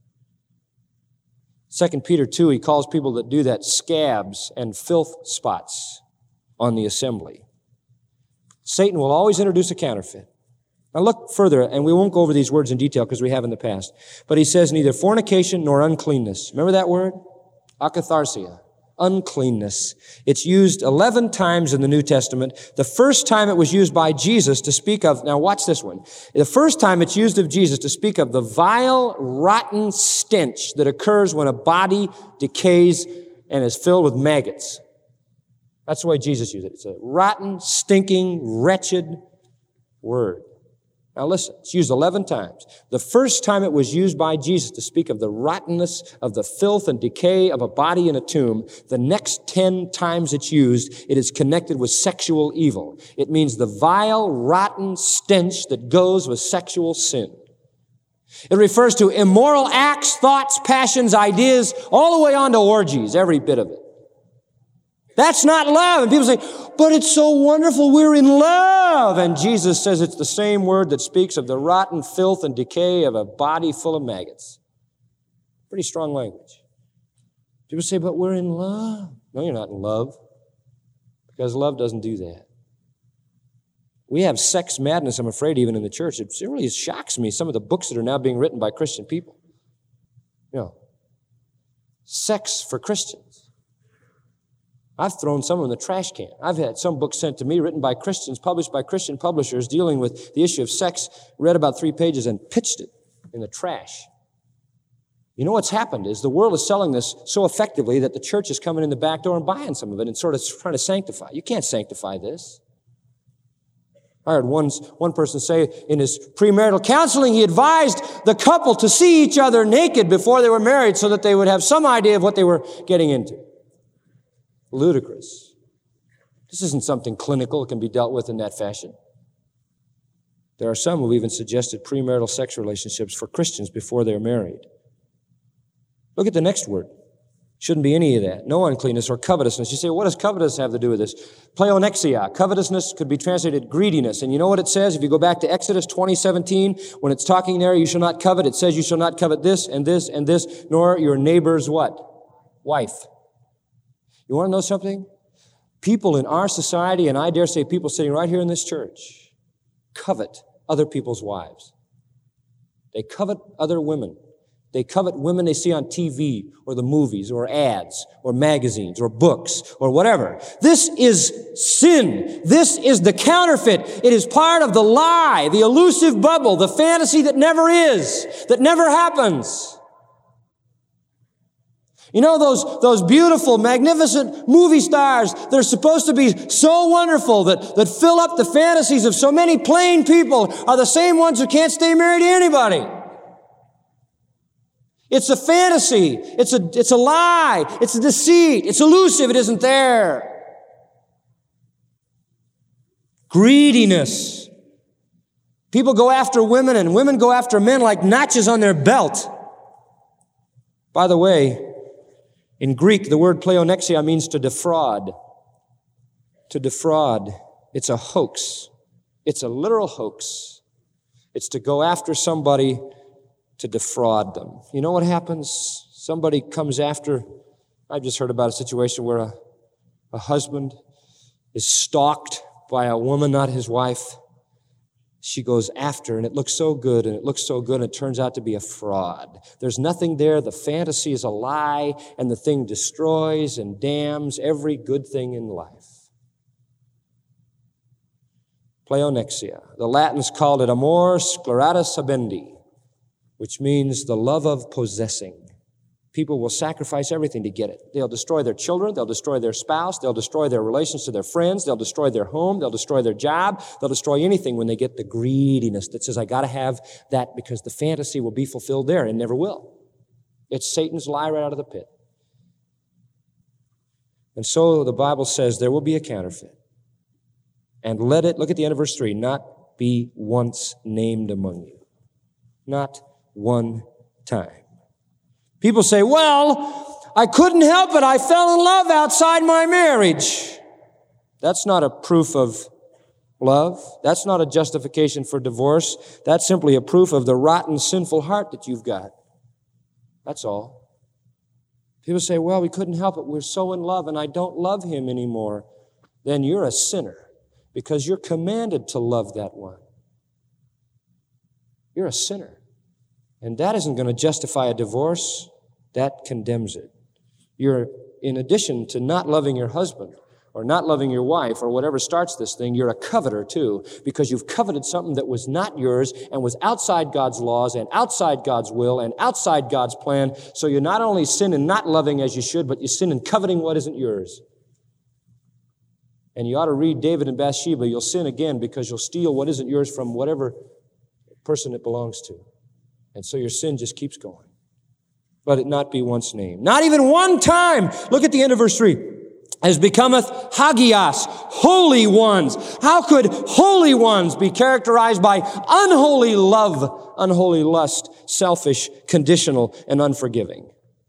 2 Peter 2, he calls people that do that scabs and filth spots on the assembly. Satan will always introduce a counterfeit. Now look further, and we won't go over these words in detail because we have in the past. But he says neither fornication nor uncleanness. Remember that word? Akatharsia. Uncleanness. It's used 11 times in the New Testament. The first time it was used by Jesus to speak of, now watch this one. The first time it's used of Jesus to speak of the vile, rotten stench that occurs when a body decays and is filled with maggots. That's the way Jesus used it. It's a rotten, stinking, wretched word. Now listen, it's used 11 times. The first time it was used by Jesus to speak of the rottenness, of the filth and decay of a body in a tomb. The next 10 times it's used, it is connected with sexual evil. It means the vile, rotten stench that goes with sexual sin. It refers to immoral acts, thoughts, passions, ideas, all the way on to orgies, every bit of it. That's not love. And people say, but it's so wonderful, we're in love. And Jesus says it's the same word that speaks of the rotten filth and decay of a body full of maggots. Pretty strong language. People say, but we're in love. No, you're not in love, because love doesn't do that. We have sex madness, I'm afraid, even in the church. It really shocks me, some of the books that are now being written by Christian people. You know, sex for Christians. I've thrown some in the trash can. I've had some books sent to me written by Christians, published by Christian publishers, dealing with the issue of sex, read about 3 pages and pitched it in the trash. You know what's happened is the world is selling this so effectively that the church is coming in the back door and buying some of it and sort of trying to sanctify. You can't sanctify this. I heard one person say in his premarital counseling, he advised the couple to see each other naked before they were married so that they would have some idea of what they were getting into. Ludicrous. This isn't something clinical. It can be dealt with in that fashion. There are some who've even suggested premarital sex relationships for Christians before they're married. Look at the next word. Shouldn't be any of that. No uncleanness or covetousness. You say, what does covetousness have to do with this? Pleonexia. Covetousness could be translated greediness. And you know what it says? If you go back to Exodus 20:17, when it's talking there, you shall not covet, it says you shall not covet this and this and this, nor your neighbor's what? Wife. You want to know something? People in our society, and I dare say people sitting right here in this church, covet other people's wives. They covet other women. They covet women they see on TV or the movies or ads or magazines or books or whatever. This is sin. This is the counterfeit. It is part of the lie, the elusive bubble, the fantasy that never is, that never happens. You know, those beautiful, magnificent movie stars that are supposed to be so wonderful that fill up the fantasies of so many plain people are the same ones who can't stay married to anybody. It's a fantasy. It's a lie. It's a deceit. It's elusive. It isn't there. Greediness. People go after women and women go after men like notches on their belt. By the way, in Greek, the word pleonexia means to defraud. To defraud. It's a hoax. It's a literal hoax. It's to go after somebody to defraud them. You know what happens? Somebody comes after, I just heard about a situation where a husband is stalked by a woman, not his wife. She goes after, and it looks so good, and it looks so good, and it turns out to be a fraud. There's nothing there. The fantasy is a lie, and the thing destroys and damns every good thing in life. Pleonexia. The Latins called it amor scleratus habendi, which means the love of possessing. People will sacrifice everything to get it. They'll destroy their children. They'll destroy their spouse. They'll destroy their relations to their friends. They'll destroy their home. They'll destroy their job. They'll destroy anything when they get the greediness that says, I got to have that because the fantasy will be fulfilled there, and never will. It's Satan's lie right out of the pit. And so the Bible says there will be a counterfeit. And let it, look at the end of verse 3, not be once named among you. Not one time. People say, well, I couldn't help it. I fell in love outside my marriage. That's not a proof of love. That's not a justification for divorce. That's simply a proof of the rotten, sinful heart that you've got. That's all. People say, well, we couldn't help it. We're so in love and I don't love him anymore. Then you're a sinner because you're commanded to love that one. You're a sinner. And that isn't going to justify a divorce. That condemns it. You're, in addition to not loving your husband or not loving your wife or whatever starts this thing, you're a coveter too, because you've coveted something that was not yours and was outside God's laws and outside God's will and outside God's plan. So you not only sin in not loving as you should, but you sin in coveting what isn't yours. And you ought to read David and Bathsheba. You'll sin again because you'll steal what isn't yours from whatever person it belongs to. And so your sin just keeps going. Let it not be once named. Not even one time. Look at the end of verse 3. As becometh hagios, holy ones. How could holy ones be characterized by unholy love, unholy lust, selfish, conditional, and unforgiving?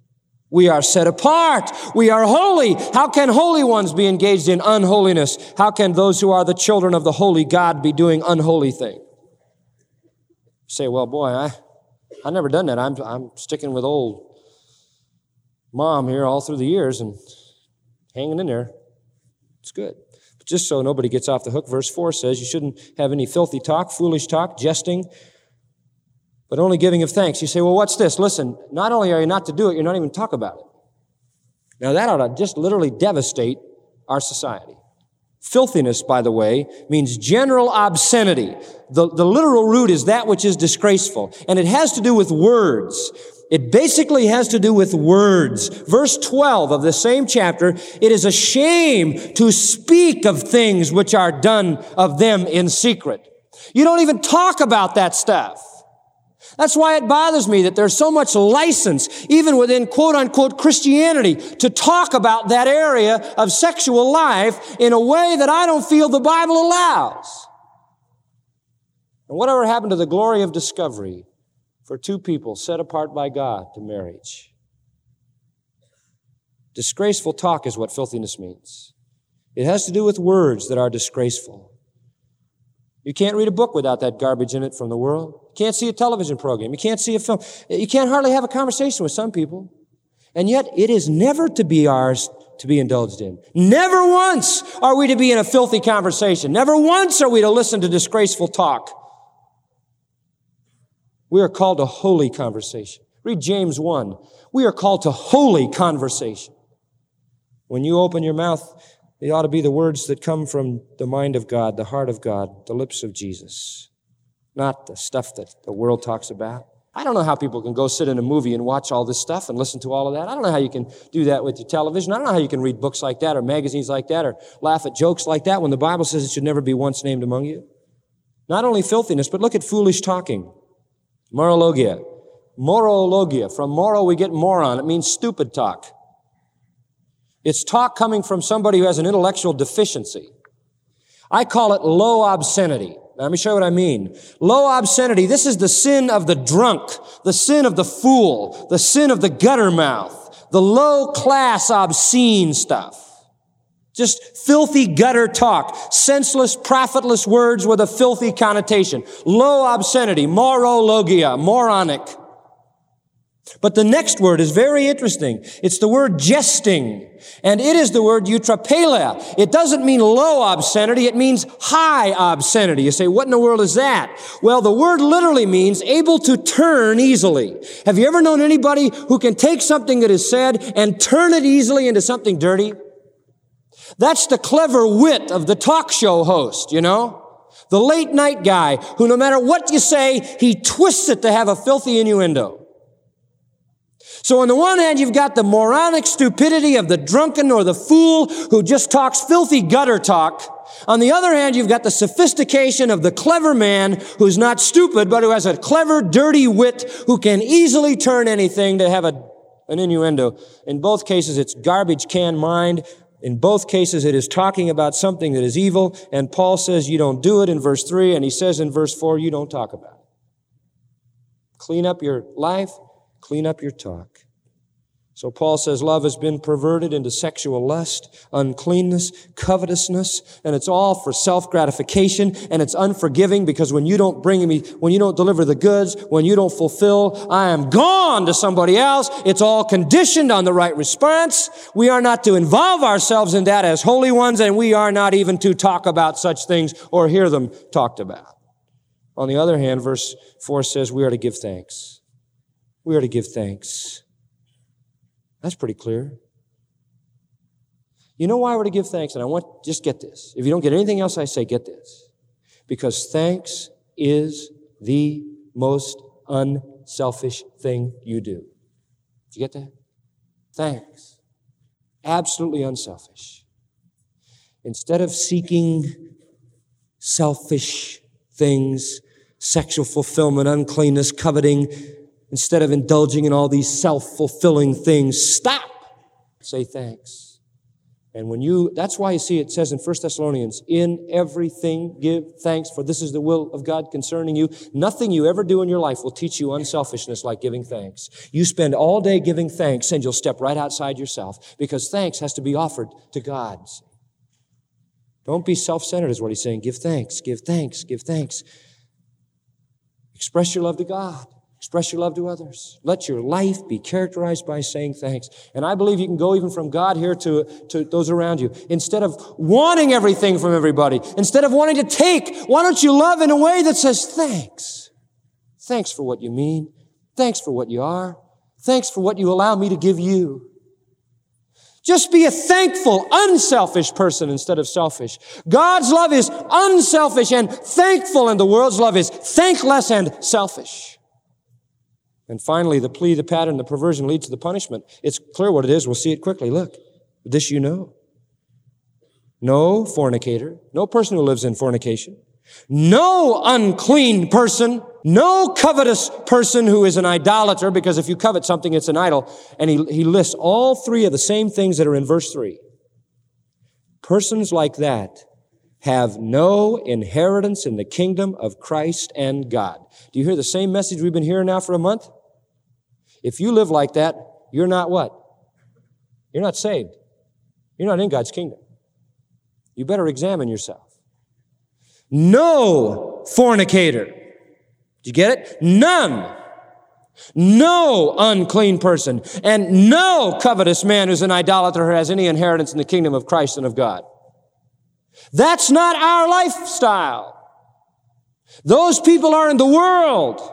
We are set apart. We are holy. How can holy ones be engaged in unholiness? How can those who are the children of the holy God be doing unholy things? You say, well, boy, I've never done that. I'm sticking with old mom here all through the years and hanging in there. It's good. But just so nobody gets off the hook, verse 4 says you shouldn't have any filthy talk, foolish talk, jesting, but only giving of thanks. You say, well, what's this? Listen, not only are you not to do it, you're not even to talk about it. Now that ought to just literally devastate our society. Filthiness, by the way, means general obscenity. The literal root is that which is disgraceful. And it has to do with words. It basically has to do with words. Verse 12 of the same chapter, it is a shame to speak of things which are done of them in secret. You don't even talk about that stuff. That's why it bothers me that there's so much license, even within quote-unquote Christianity, to talk about that area of sexual life in a way that I don't feel the Bible allows. And whatever happened to the glory of discovery for two people set apart by God to marriage? Disgraceful talk is what filthiness means. It has to do with words that are disgraceful. You can't read a book without that garbage in it from the world. You can't see a television program. You can't see a film. You can't hardly have a conversation with some people. And yet it is never to be ours to be indulged in. Never once are we to be in a filthy conversation. Never once are we to listen to disgraceful talk. We are called to holy conversation. Read James 1. We are called to holy conversation. When you open your mouth, they ought to be the words that come from the mind of God, the heart of God, the lips of Jesus, not the stuff that the world talks about. I don't know how people can go sit in a movie and watch all this stuff and listen to all of that. I don't know how you can do that with your television. I don't know how you can read books like that or magazines like that or laugh at jokes like that when the Bible says it should never be once named among you. Not only filthiness, but look at foolish talking. Morologia. Morologia. From moro we get moron. It means stupid talk. It's talk coming from somebody who has an intellectual deficiency. I call it low obscenity. Now, let me show you what I mean. Low obscenity, this is the sin of the drunk, the sin of the fool, the sin of the gutter mouth, the low-class obscene stuff. Just filthy gutter talk, senseless, profitless words with a filthy connotation. Low obscenity, morologia, moronic. But the next word is very interesting. It's the word jesting. And it is the word eutrapelia. It doesn't mean low obscenity. It means high obscenity. You say, what in the world is that? Well, the word literally means able to turn easily. Have you ever known anybody who can take something that is said and turn it easily into something dirty? That's the clever wit of the talk show host, you know? The late night guy who no matter what you say, he twists it to have a filthy innuendo. So on the one hand, you've got the moronic stupidity of the drunken or the fool who just talks filthy gutter talk. On the other hand, you've got the sophistication of the clever man who's not stupid, but who has a clever, dirty wit who can easily turn anything to have an innuendo. In both cases, it's garbage can mind. In both cases, it is talking about something that is evil. And Paul says you don't do it in verse 3, and he says in verse 4, you don't talk about it. Clean up your life. Clean up your talk. So Paul says love has been perverted into sexual lust, uncleanness, covetousness, and it's all for self-gratification, and it's unforgiving because when you don't deliver the goods, when you don't fulfill, I am gone to somebody else. It's all conditioned on the right response. We are not to involve ourselves in that as holy ones, and we are not even to talk about such things or hear them talked about. On the other hand, verse 4 says we are to give thanks. We are to give thanks. That's pretty clear. You know why we're to give thanks? And just get this. If you don't get anything else I say, get this. Because thanks is the most unselfish thing you do. Did you get that? Thanks. Absolutely unselfish. Instead of seeking selfish things, sexual fulfillment, uncleanness, coveting, instead of indulging in all these self-fulfilling things, stop. Say thanks. And that's why you see it says in 1 Thessalonians, in everything give thanks, for this is the will of God concerning you. Nothing you ever do in your life will teach you unselfishness like giving thanks. You spend all day giving thanks and you'll step right outside yourself because thanks has to be offered to God. Don't be self-centered is what he's saying. Give thanks, give thanks, give thanks. Express your love to God. Express your love to others. Let your life be characterized by saying thanks. And I believe you can go even from God here to those around you. Instead of wanting everything from everybody, instead of wanting to take, why don't you love in a way that says thanks? Thanks for what you mean. Thanks for what you are. Thanks for what you allow me to give you. Just be a thankful, unselfish person instead of selfish. God's love is unselfish and thankful, and the world's love is thankless and selfish. And finally, the plea, the pattern, the perversion leads to the punishment. It's clear what it is. We'll see it quickly. Look, this you know. No fornicator, no person who lives in fornication, no unclean person, no covetous person who is an idolater, because if you covet something, it's an idol. And he lists all three of the same things that are in verse 3. Persons like that have no inheritance in the kingdom of Christ and God. Do you hear the same message we've been hearing now for a month? If you live like that, you're not what? You're not saved. You're not in God's kingdom. You better examine yourself. No fornicator. Did you get it? None. No unclean person. And no covetous man who's an idolater has any inheritance in the kingdom of Christ and of God. That's not our lifestyle. Those people are in the world.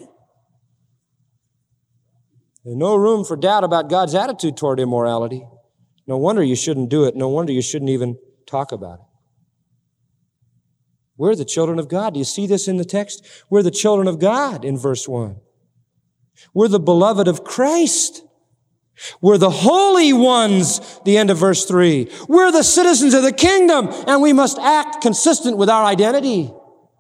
There's no room for doubt about God's attitude toward immorality. No wonder you shouldn't do it. No wonder you shouldn't even talk about it. We're the children of God. Do you see this in the text? We're the children of God in verse 1. We're the beloved of Christ. We're the holy ones, the end of verse 3. We're the citizens of the kingdom, and we must act consistent with our identity.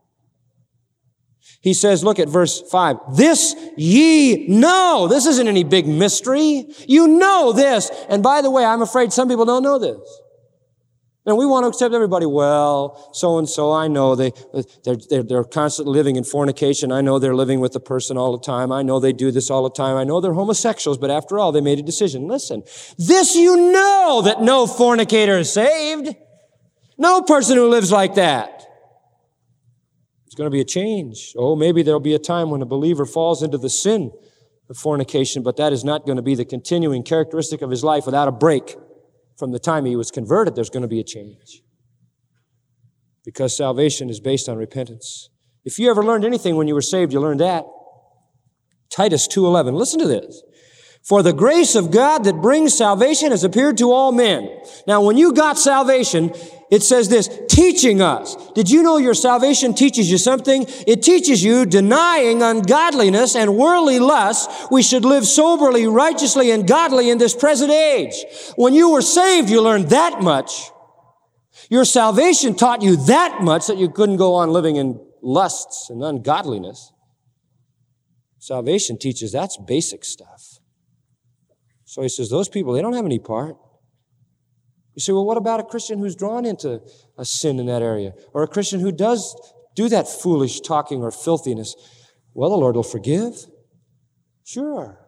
He says, look at verse 5. This ye know. This isn't any big mystery. You know this. And by the way, I'm afraid some people don't know this. And we want to accept everybody. Well, so-and-so, I know they're constantly living in fornication. I know they're living with the person all the time. I know they do this all the time. I know they're homosexuals, but after all, they made a decision. Listen, this you know that no fornicator is saved. No person who lives like that. It's going to be a change. Oh, maybe there'll be a time when a believer falls into the sin of fornication, but that is not going to be the continuing characteristic of his life without a break. From the time he was converted, there's going to be a change. Because salvation is based on repentance. If you ever learned anything when you were saved, you learned that. Titus 2:11. Listen to this. For the grace of God that brings salvation has appeared to all men. Now, when you got salvation, it says this, teaching us. Did you know your salvation teaches you something? It teaches you, denying ungodliness and worldly lusts, we should live soberly, righteously, and godly in this present age. When you were saved, you learned that much. Your salvation taught you that much that you couldn't go on living in lusts and ungodliness. Salvation teaches that's basic stuff. So he says, those people, they don't have any part. You say, well, what about a Christian who's drawn into a sin in that area? Or a Christian who does do that foolish talking or filthiness? Well, the Lord will forgive. Sure.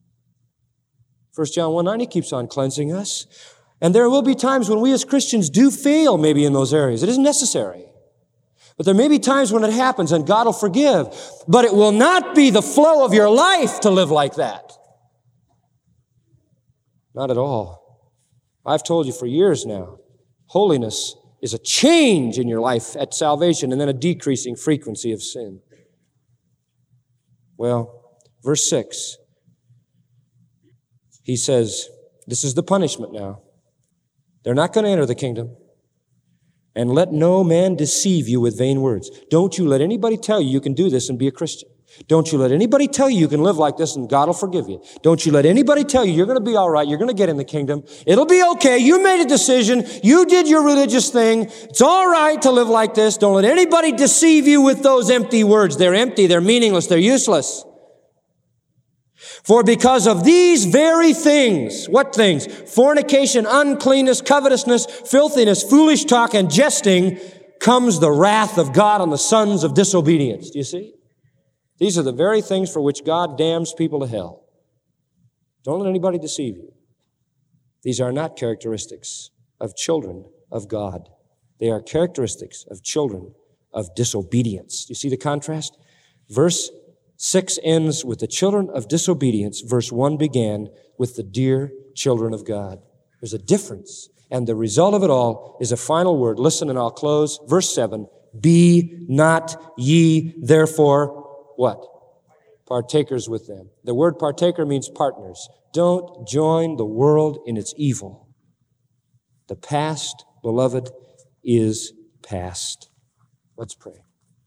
1 John 1:9, he keeps on cleansing us. And there will be times when we as Christians do fail maybe in those areas. It isn't necessary. But there may be times when it happens and God will forgive. But it will not be the flow of your life to live like that. Not at all. I've told you for years now, holiness is a change in your life at salvation and then a decreasing frequency of sin. Well, verse 6, he says, this is the punishment now. They're not going to enter the kingdom. And let no man deceive you with vain words. Don't you let anybody tell you can do this and be a Christian. Don't you let anybody tell you can live like this and God will forgive you. Don't you let anybody tell you you're going to be all right, you're going to get in the kingdom. It'll be okay. You made a decision. You did your religious thing. It's all right to live like this. Don't let anybody deceive you with those empty words. They're empty. They're meaningless. They're useless. For because of these very things, what things? Fornication, uncleanness, covetousness, filthiness, foolish talk, and jesting, comes the wrath of God on the sons of disobedience. Do you see? These are the very things for which God damns people to hell. Don't let anybody deceive you. These are not characteristics of children of God. They are characteristics of children of disobedience. Do you see the contrast? Verse 6 ends with the children of disobedience. Verse 1 began with the dear children of God. There's a difference. And the result of it all is a final word. Listen, and I'll close. Verse 7, be not ye therefore, what? Partakers with them. The word partaker means partners. Don't join the world in its evil. The past, beloved, is past. Let's pray.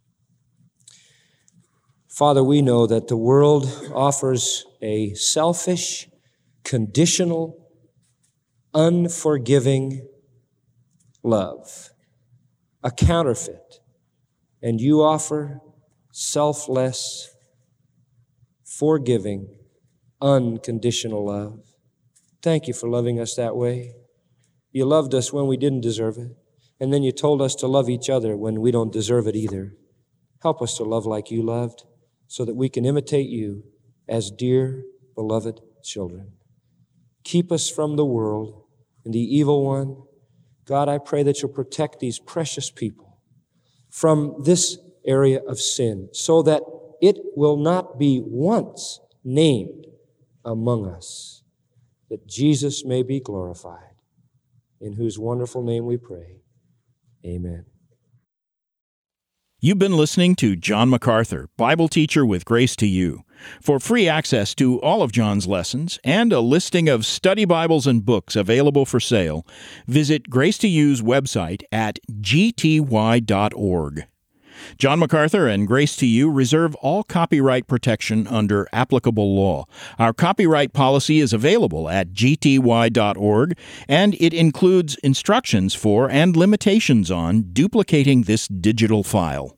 Father, we know that the world offers a selfish, conditional, unforgiving love, a counterfeit, and you offer selfless, forgiving, unconditional love. Thank you for loving us that way. You loved us when we didn't deserve it, and then you told us to love each other when we don't deserve it either. Help us to love like you loved, so that we can imitate you as dear, beloved children. Keep us from the world and the evil one. God, I pray that you'll protect these precious people from this area of sin, so that it will not be once named among us, that Jesus may be glorified, in whose wonderful name we pray. Amen. You've been listening to John MacArthur, Bible teacher with Grace to You. For free access to all of John's lessons and a listing of study Bibles and books available for sale, visit Grace to You's website at gty.org. John MacArthur and Grace to You reserve all copyright protection under applicable law. Our copyright policy is available at gty.org, and it includes instructions for and limitations on duplicating this digital file.